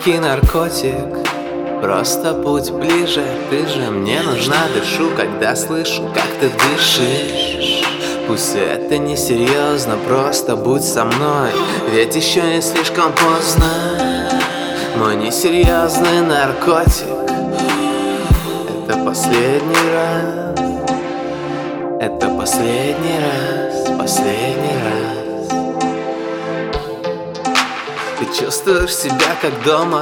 маленький наркотик. Просто будь ближе, ты же мне нужна. Дышу, когда слышу, как ты дышишь. Пусть это не серьезно, просто будь со мной, ведь еще не слишком поздно. Мой несерьезный наркотик. Это последний раз. Это последний раз, последний раз. Ты чувствуешь себя как дома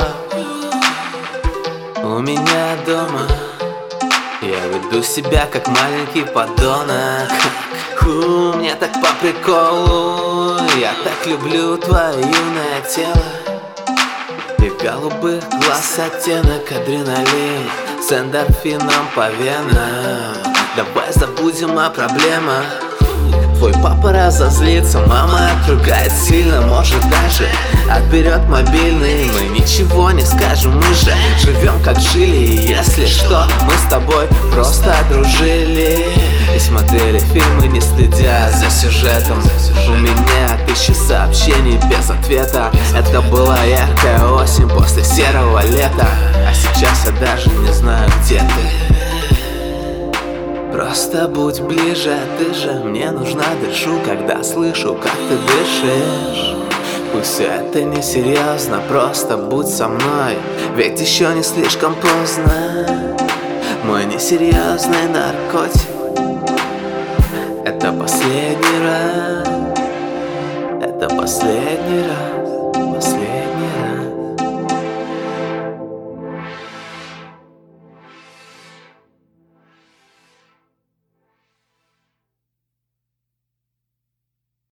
у меня дома. Я веду себя как маленький подонок. Мне так по приколу. Я так люблю твое юное тело и голубых глаз оттенок адреналин с эндорфином по венам. Давай забудем о проблемах. Твой папа разозлится, мама отругает сильно, может даже отберет мобильный. Мы ничего не скажем, мы же живем как жили. И если что, мы с тобой просто дружили и смотрели фильмы, не следя за сюжетом. У меня 1000 сообщений без ответа. Это была яркая осень после серого лета, а сейчас я даже не знаю, где ты. Просто будь ближе, ты же мне нужна. Дышу, когда слышу, как ты дышишь. Пусть это не серьезно, просто будь со мной, ведь еще не слишком поздно. Мой несерьезный наркотик. Это последний раз. Это последний раз.